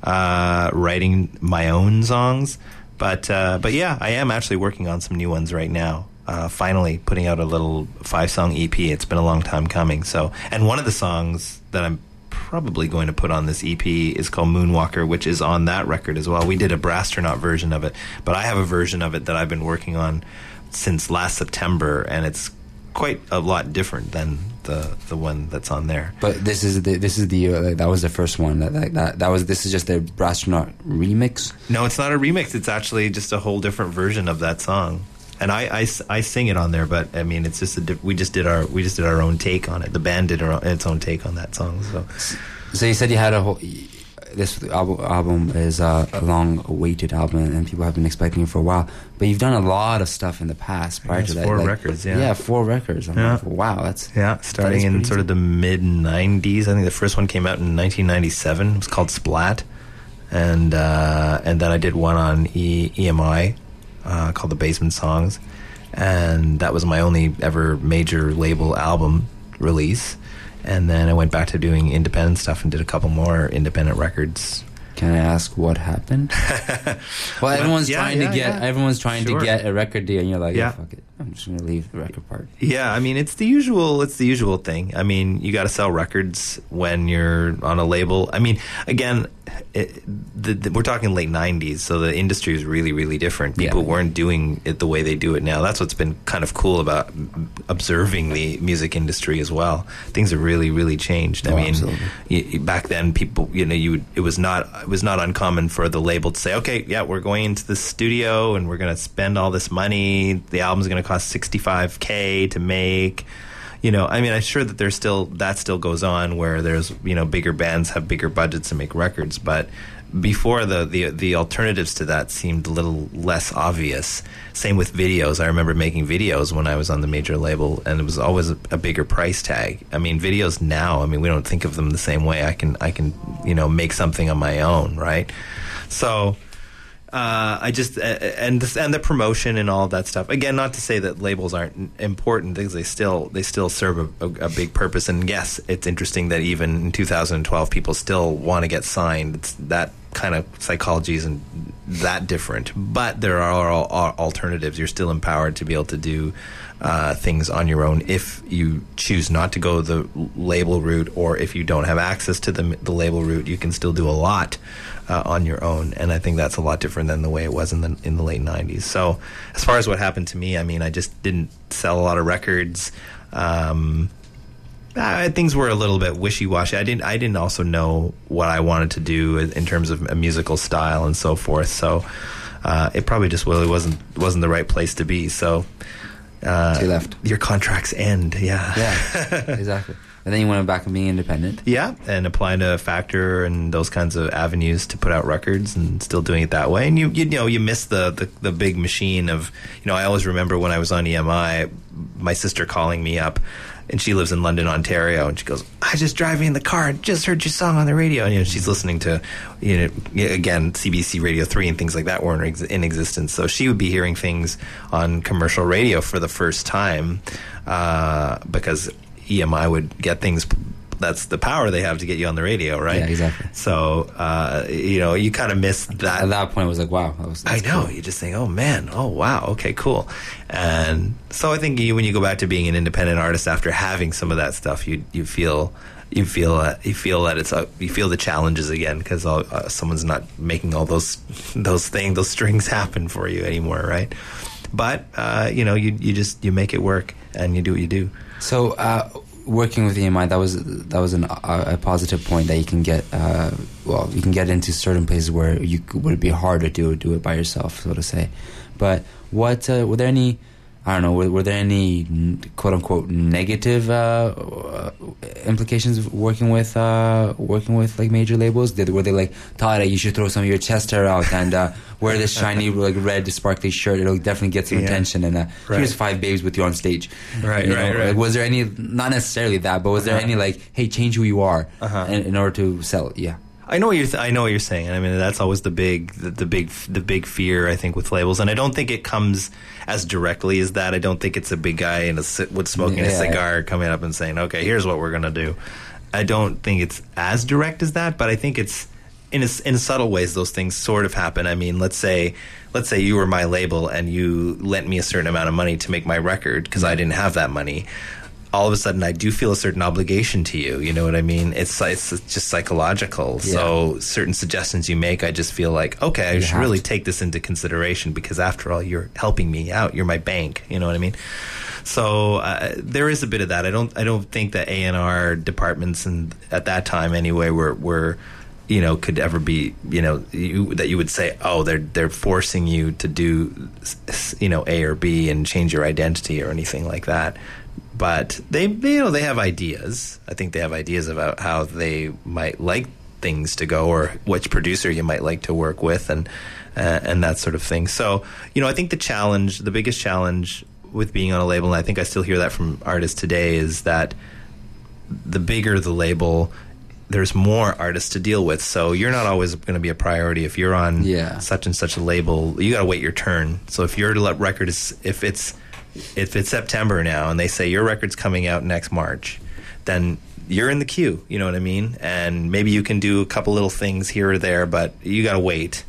[SPEAKER 1] writing my own songs. But yeah, I am actually working on some new ones right now. Finally putting out a little 5-song EP. It's been a long time coming. And one of the songs that I'm probably going to put on this EP is called Moonwalker, which is on that record as well. We did a Brastronaut version of it, but I have a version of it that I've been working on since last September, and it's quite a lot different than the one that's on there.
[SPEAKER 3] But this is the that was the first one this is just a Brastronaut remix.
[SPEAKER 1] No, it's not a remix. It's actually just a whole different version of that song. And I sing it on there, but I mean, it's just we just did our own take on it. The band did its own take on that song.
[SPEAKER 3] So you said you had this album is a long-awaited album, and people have been expecting it for a while. But you've done a lot of stuff in the past prior to that.
[SPEAKER 1] 4 records, yeah.
[SPEAKER 3] Yeah, 4 records. I'm like, wow, that's...
[SPEAKER 1] Yeah, starting in sort of the mid-'90s. I think the first one came out in 1997. It was called Splat. And then I did one on EMI called The Basement Songs. And that was my only ever major label album release. And then I went back to doing independent stuff and did a couple more independent records.
[SPEAKER 3] Can I ask what happened? Well, everyone's trying to get a record deal, and you're like, fuck it, I'm just gonna leave the record part.
[SPEAKER 1] Yeah, I mean, it's the usual thing. I mean, you got to sell records when you're on a label. I mean, again, we're talking late '90s, so the industry was really, really different. People weren't doing it the way they do it now. That's what's been kind of cool about observing the music industry as well. Things have really, really changed. I mean, back then, people, it was not uncommon for the label to say, okay, yeah, we're going into the studio and we're going to spend all this money. The album's going to cost $65,000 to make. I mean, I'm sure that that still goes on where there's, bigger bands have bigger budgets to make records, but before the alternatives to that seemed a little less obvious. Same with videos. I remember making videos when I was on the major label, and it was always a bigger price tag. I mean, videos now, I mean, we don't think of them the same way. I can make something on my own, right? So I just and the promotion and all of that stuff. Again, not to say that labels aren't important things. They still serve a big purpose. And yes, it's interesting that even in 2012, people still want to get signed. It's that kind of psychology isn't that different, but there are alternatives. You're still empowered to be able to do things on your own if you choose not to go the label route, or if you don't have access to the label route, you can still do a lot on your own. And I think that's a lot different than the way it was in the late 90s. So as far as what happened to me, I mean, I just didn't sell a lot of records. Things were a little bit wishy-washy. I didn't also know what I wanted to do in terms of a musical style and so forth. So it probably just really wasn't the right place to be. So
[SPEAKER 3] you left.
[SPEAKER 1] Your contracts end.
[SPEAKER 3] Yeah, exactly. And then you went back and being independent.
[SPEAKER 1] Yeah, and applying to Factor and those kinds of avenues to put out records, and still doing it that way. And you miss the big machine of, I always remember when I was on EMI, my sister calling me up, and she lives in London, Ontario, and she goes, I just driving in the car and just heard your song on the radio. And she's listening to, again, CBC Radio 3 and things like that weren't in existence. So she would be hearing things on commercial radio for the first time because EMI would get things. That's the power they have to get you on the radio, right?
[SPEAKER 3] Yeah, exactly.
[SPEAKER 1] So, you kind of miss that.
[SPEAKER 3] At that point, it was like, wow.
[SPEAKER 1] I know. Cool. You just think, oh, man. Oh, wow. Okay, cool. And so I think when you go back to being an independent artist after having some of that stuff, you feel that you feel the challenges again, because someone's not making all those strings happen for you anymore, right? But you make it work and you do what you do.
[SPEAKER 3] So, working with EMI, that was a positive point that you can get. You can get into certain places where would be hard to do it by yourself, so to say. But what were there any? I don't know. Were there any quote unquote negative implications of working with like major labels? Were they like, Todd, you should throw some of your chest hair out and wear this shiny like red sparkly shirt? It'll definitely get some attention. And here's 5 babes with you on stage.
[SPEAKER 1] Right.
[SPEAKER 3] Like, was there any? Not necessarily that, but was there any like, hey, change who you are in order to sell it? Yeah.
[SPEAKER 1] I know what you're saying. I mean, that's always the big fear, I think, with labels, and I don't think it comes as directly as that. I don't think it's a big guy with smoking a cigar coming up and saying, "Okay, here's what we're gonna do." I don't think it's as direct as that, but I think it's in subtle ways. Those things sort of happen. I mean, let's say you were my label and you lent me a certain amount of money to make my record because I didn't have that money. All of a sudden, I do feel a certain obligation to you. You know what I mean? It's just psychological. Yeah. So certain suggestions you make, I just feel like, okay, I should really take this into consideration because after all, you're helping me out. You're my bank. You know what I mean? So there is a bit of that. I don't think that A&R departments and at that time anyway were could ever be that you would say, oh, they're forcing you to do A or B and change your identity or anything like that. But they have ideas. I think they have ideas about how they might like things to go, or which producer you might like to work with, and that sort of thing. So, I think the biggest challenge with being on a label, and I think I still hear that from artists today, is that the bigger the label, there's more artists to deal with. So you're not always going to be a priority. If you're on such and such a label, you got to wait your turn. So if your record is, if it's September now and they say your record's coming out next March, then you're in the queue, you know what I mean? And maybe you can do a couple little things here or there, but you got to wait.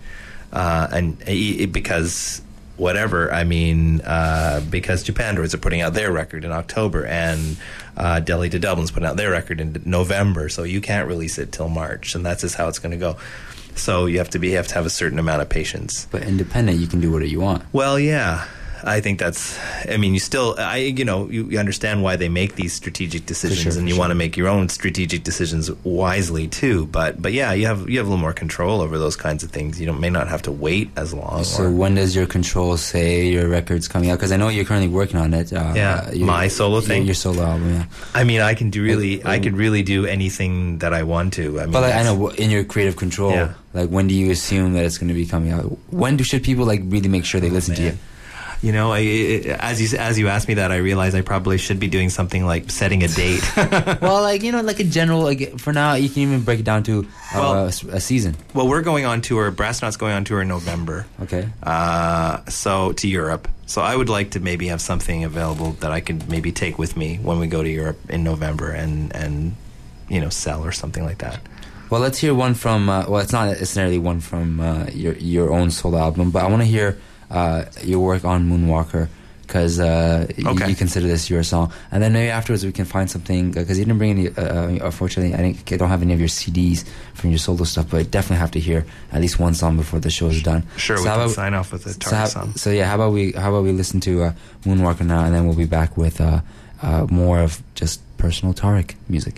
[SPEAKER 1] Because whatever, because Japandroids are putting out their record in October and Delhi to Dublin's putting out their record in November, so you can't release it till March, and that's just how it's going to go. So you have to have a certain amount of patience.
[SPEAKER 3] But independent, you can do whatever you want.
[SPEAKER 1] Well, yeah. I think that's. I mean, you understand why they make these strategic decisions, and you want to make your own strategic decisions wisely too. But yeah, you have a little more control over those kinds of things. You may not have to wait as long.
[SPEAKER 3] So when does your control say your record's coming out? Because I know you're currently working on it.
[SPEAKER 1] My solo thing,
[SPEAKER 3] your solo album. Yeah.
[SPEAKER 1] I mean, I could really do anything that I want to. I mean,
[SPEAKER 3] but I know in your creative control. Yeah. Like, when do you assume that it's going to be coming out? When should people really make sure they listen to you?
[SPEAKER 1] As you asked me that, I realized I probably should be doing something like setting a date.
[SPEAKER 3] Well, like a general, for now, you can even break it down to a season.
[SPEAKER 1] Well, we're going on tour. Brassnaut's going on tour in November.
[SPEAKER 3] Okay.
[SPEAKER 1] So to Europe. So I would like to maybe have something available that I could maybe take with me when we go to Europe in November and sell or something like that.
[SPEAKER 3] Well, let's hear one from. It's not necessarily one from your own solo album, but I want to hear your work on Moonwalker, because you consider this your song, and then maybe afterwards we can find something, because you didn't bring any. Unfortunately, I don't have any of your CDs from your solo stuff, but I definitely have to hear at least one song before the show is done.
[SPEAKER 1] Sure, we can sign off with a Tariq song.
[SPEAKER 3] So yeah, how about we listen to Moonwalker now, and then we'll be back with more of just personal Tariq music.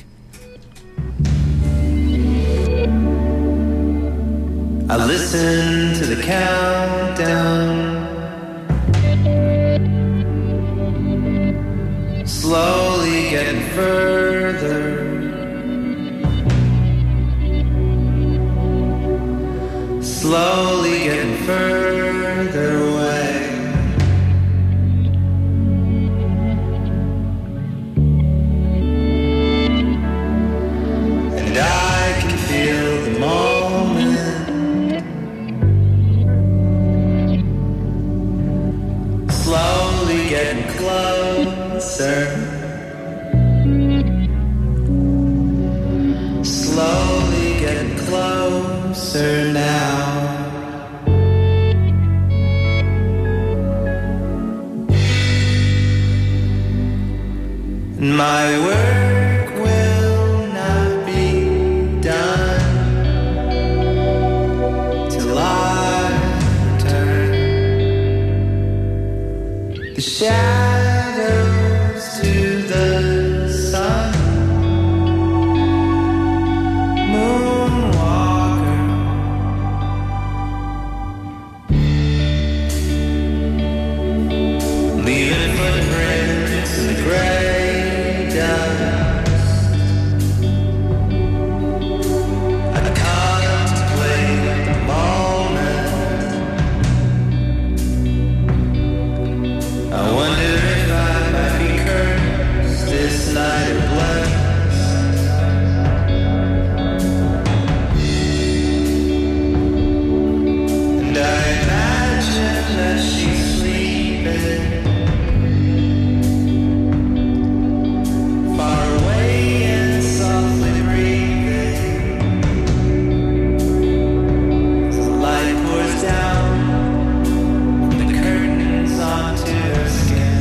[SPEAKER 7] I listen to the countdown, slowly getting further, slowly getting further away. And I can feel the moment slowly getting closer, slowly getting closer now. My work will not be done till I return. the shadows to the sun. Moonwalker, leaving footprints in the gray dust. I contemplate the moment. I wonder if I might be cursed this night or blessed. And I imagine that she's sleeping far away and softly breathing. As the light pours down from the curtains onto her skin.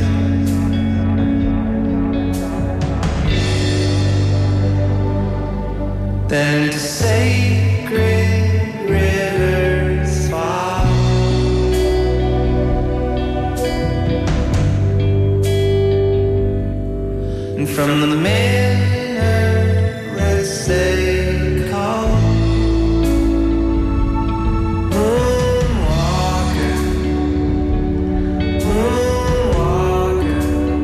[SPEAKER 7] Then to sacred rivers fall. And from the minarets they call. Moonwalker, moonwalker,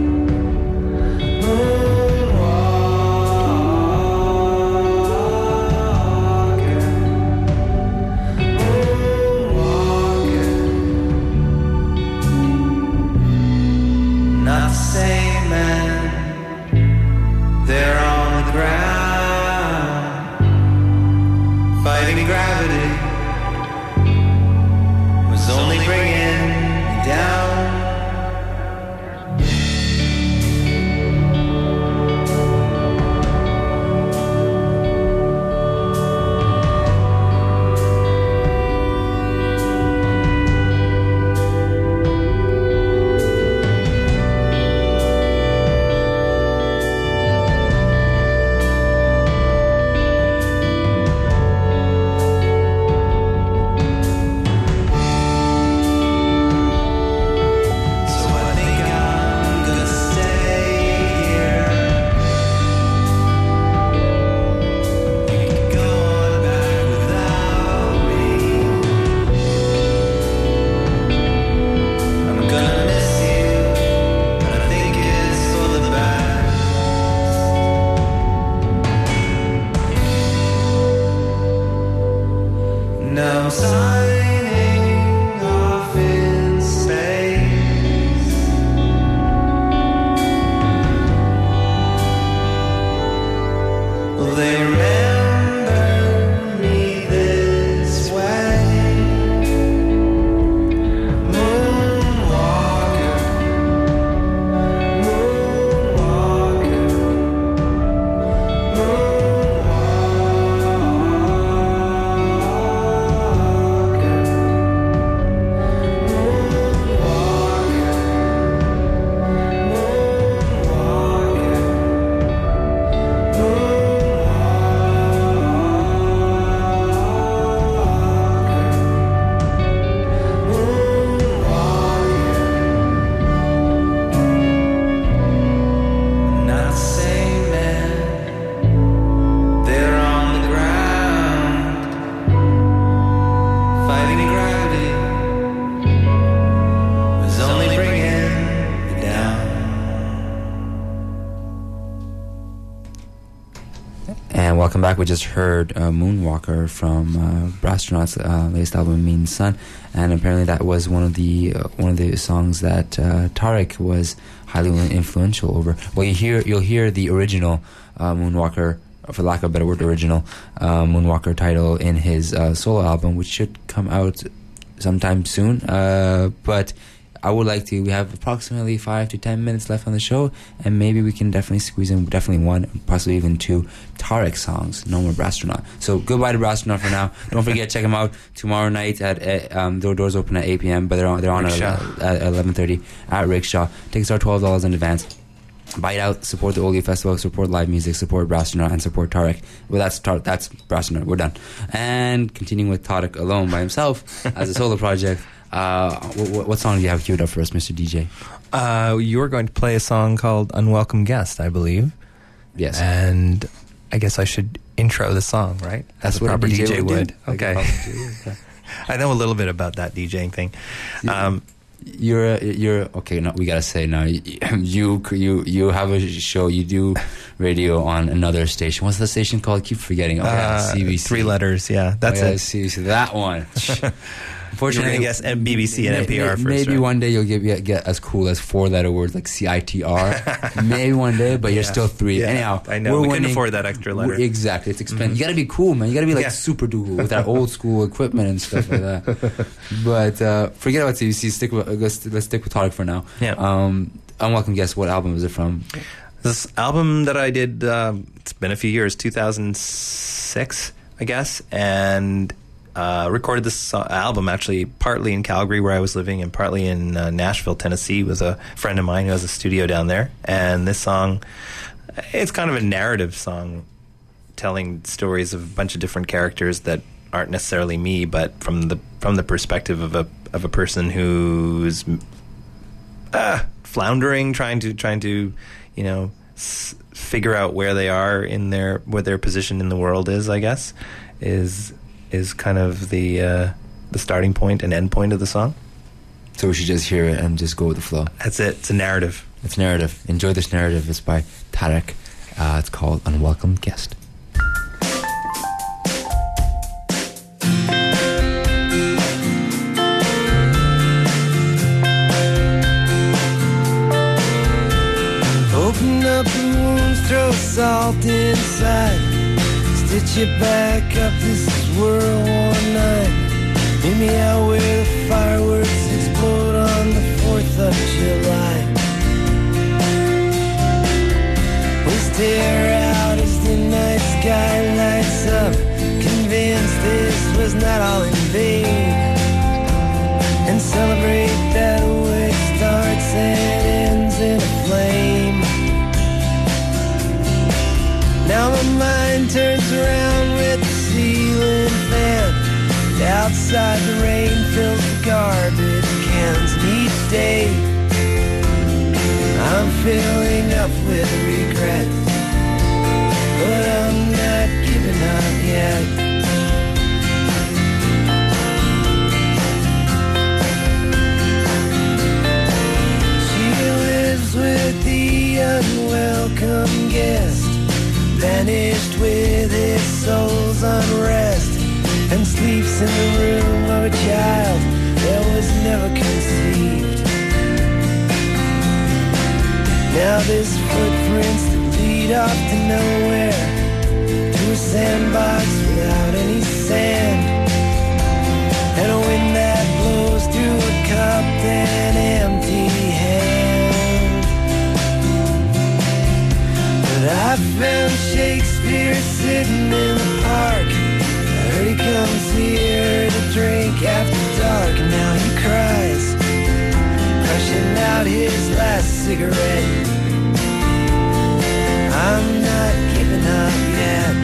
[SPEAKER 7] moonwalker. Not the same man. They're on the ground, fighting gravity. Was only bringing me down. So I think I'm gonna stay here. You can go on back without me. I'm gonna miss you, but I think it's for the best. Now I'm signing off in space. Will they remember me this way? Moonwalker, moonwalker, not the same man. They're on the ground, fighting gravity. Was only bringing me down.
[SPEAKER 3] And welcome back. We just heard Moonwalker from Brastronauts' latest album, Mean Sun, and apparently that was one of the songs that Tarek was highly influential over. Well, you'll hear the original Moonwalker, for lack of a better word, original Moonwalker title in his solo album, which should come out sometime soon. But I would like to. We have approximately 5 to 10 minutes left on the show, and maybe we can definitely squeeze in one, possibly even two Tarek songs. No more Brastronaut. So goodbye to Brastronaut for now. Don't forget, check them out tomorrow night at their doors open at 8 p.m. But they're on at 11:30 at Rickshaw. Tickets are $12 in advance. Buy it out, support the Oldie Festival, support live music, support Brastronaut, and support Tarek. Well, that's Brastronaut. We're done. And continuing with Tarek alone by himself as a solo project. What song do you have queued up for us, Mr. DJ?
[SPEAKER 1] You're going to play a song called Unwelcome Guest, I believe.
[SPEAKER 3] Yes.
[SPEAKER 1] And I guess I should intro the song, right?
[SPEAKER 3] That's
[SPEAKER 1] As a
[SPEAKER 3] what a
[SPEAKER 1] proper
[SPEAKER 3] DJ
[SPEAKER 1] DJ
[SPEAKER 3] would do.
[SPEAKER 1] Okay.
[SPEAKER 3] Like a proper DJ, okay.
[SPEAKER 1] I know a little bit about that DJing thing.
[SPEAKER 3] You're okay. No, we gotta say now. You have a show. You do radio on another station. What's the station called? I keep forgetting. Oh, yeah, CBC.
[SPEAKER 1] 3 letters. Yeah, that's it.
[SPEAKER 3] CBC. That one.
[SPEAKER 1] You're
[SPEAKER 3] Unfortunately,
[SPEAKER 1] going to guess BBC and NPR first.
[SPEAKER 3] Maybe
[SPEAKER 1] right?
[SPEAKER 3] one day you'll get as cool as 4-letter words like CITR. Maybe one day, but you're still 3.
[SPEAKER 1] Yeah,
[SPEAKER 3] Anyhow,
[SPEAKER 1] I know. We couldn't afford that extra letter.
[SPEAKER 3] Exactly, it's expensive. You got to be cool, man. You got to be like
[SPEAKER 1] Yeah.
[SPEAKER 3] super duper with that old school equipment and stuff like that. But forget about CBC. Let's stick with Tonic for now.
[SPEAKER 1] Yeah.
[SPEAKER 3] Unwelcome Guest. What album is it from?
[SPEAKER 1] This album that I did, it's been a few years, 2006, I guess, and recorded this album actually partly in Calgary where I was living and partly in Nashville, Tennessee. Was a friend of mine who has a studio down there. And this song, it's kind of a narrative song telling stories of a bunch of different characters that aren't necessarily me, but from the perspective of a person who's floundering, trying to figure out where they are in where their position in the world is, I guess, is kind of the starting point and end point of the song.
[SPEAKER 3] So we should just hear it and just go with the flow.
[SPEAKER 1] That's it. It's a narrative.
[SPEAKER 3] It's narrative. Enjoy this narrative. It's by Tarek. It's called Unwelcome Guest.
[SPEAKER 7] Open up the wounds, throw salt inside. Stitch it back up, this is World War IX. Meet me out where the fireworks explode on the 4th of July. We stare out as the night sky lights up, convinced this was not all in vain, and celebrate that what starts and ends in a flame. Now my mind turns around with the ceiling fan. Outside the rain fills the garbage cans. And each day I'm filling up with regret, but I'm not giving up yet. She lives with the unwelcome guest, vanished with his soul's unrest, and sleeps in the room of a child that was never conceived. Now there's footprints that lead off to nowhere, to a sandbox without any sand, and a wind that blows through a cupped and empty hand. But I found Shakespeare sitting in the park. I heard he comes here to drink after dark, and now he cries, crushing out his last cigarette. I'm not giving up yet.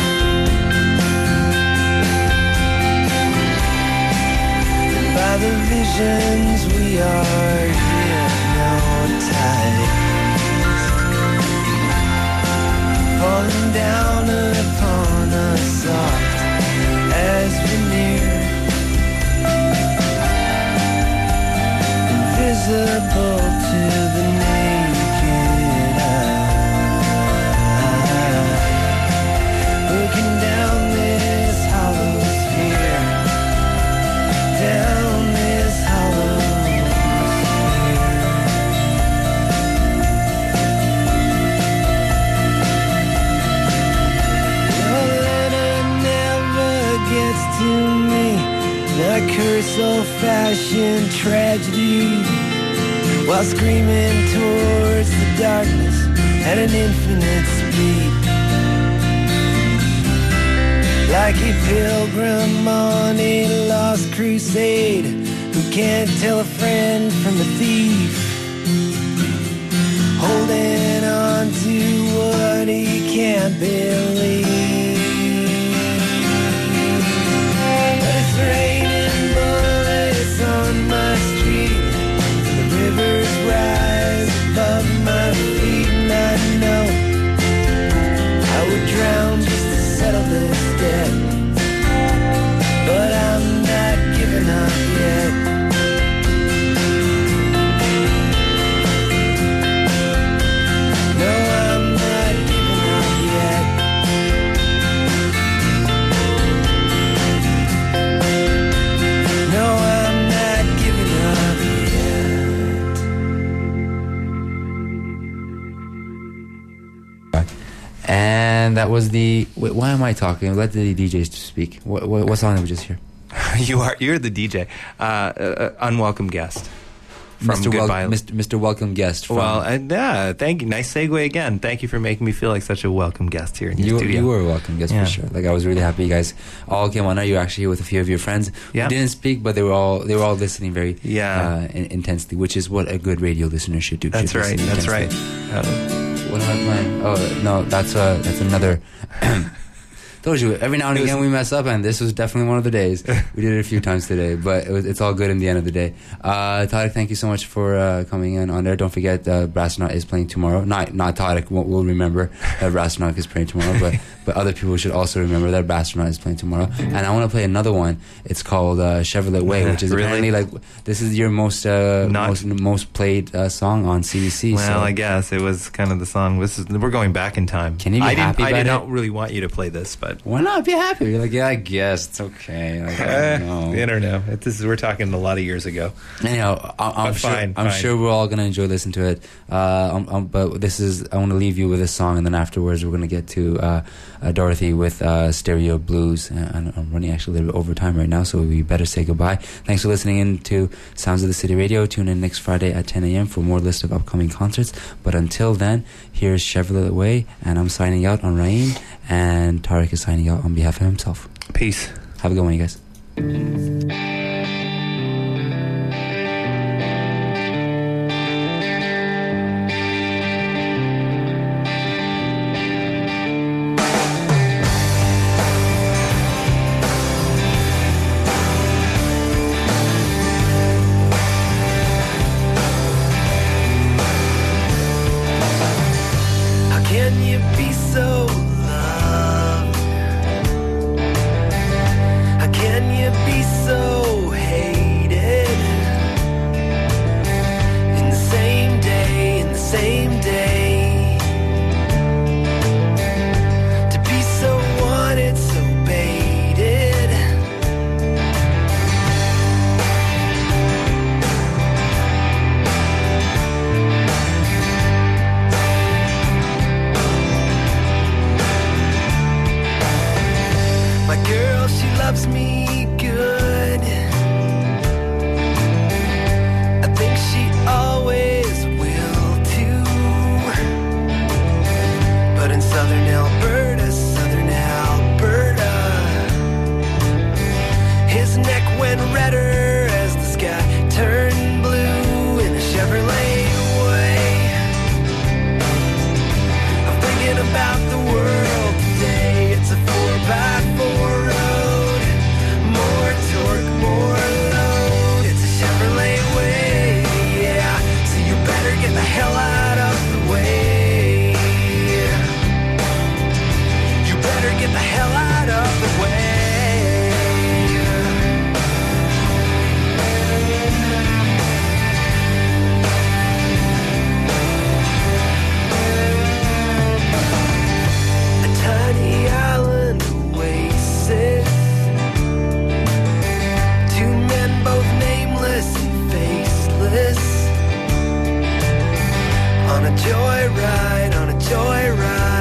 [SPEAKER 7] And by the visions we are hypnotized, falling down upon us soft as veneer, invisible to the naked eye, looking down this hollow sphere, down this hollow sphere. Your letter never gets to me, and I curse old-fashioned tragedy while screaming towards the darkness at an infinite speed, like a pilgrim on a lost crusade who can't tell a friend from a thief, holding on to what he can't believe. But it's raining bullets on my
[SPEAKER 3] And that was the... Wait, why am I talking? Let the DJs speak. What song did we just hear?
[SPEAKER 1] You're the DJ. Unwelcome guest. From Goodbye.
[SPEAKER 3] Mr. Welcome Guest. From
[SPEAKER 1] Well, thank you. Nice segue again. Thank you for making me feel like such a welcome guest here in your studio.
[SPEAKER 3] You were a welcome guest for sure. Like, I was really happy you guys all came on. Now you were actually here with a few of your friends who didn't speak, but they were all listening very intensely, which is what a good radio listener should do.
[SPEAKER 1] That's right. That's right.
[SPEAKER 3] What am I playing? Oh no, that's another. Told you, every now and again we mess up, and this was definitely one of the days. We did it a few times today, but it's all good in the end of the day. Tariq, thank you so much for coming in on there. Don't forget, Brastronaut is playing tomorrow. Not Tariq will remember that Brastronaut is playing tomorrow, but other people should also remember that Brastronaut is playing tomorrow. And I want to play another one. It's called Chevrolet Way, which is apparently like this is your most played song on CBC.
[SPEAKER 1] Well, I guess it was kind of the song. We're going back in time.
[SPEAKER 3] Can you be happy about it?
[SPEAKER 1] I did not really want you to play this, but.
[SPEAKER 3] Why not be happy? You're like, yeah, I guess it's okay. Like, I don't know.
[SPEAKER 1] I don't know. We're talking a lot of years ago.
[SPEAKER 3] Anyhow, I'm sure we're all gonna enjoy listening to it. But this is, I want to leave you with this song, and then afterwards we're gonna get to Dorothy with Stereo Blues. And I'm running actually a little bit over time right now, so we better say goodbye. Thanks for listening in to Sounds of the City Radio. Tune in next Friday at 10 a.m. for more list of upcoming concerts. But until then, here's Chevrolet Way, and I'm signing out on Raheem, and Tariq is signing out on behalf of himself.
[SPEAKER 1] Peace.
[SPEAKER 3] Have a good one, you guys.
[SPEAKER 7] On a joyride, on a joyride.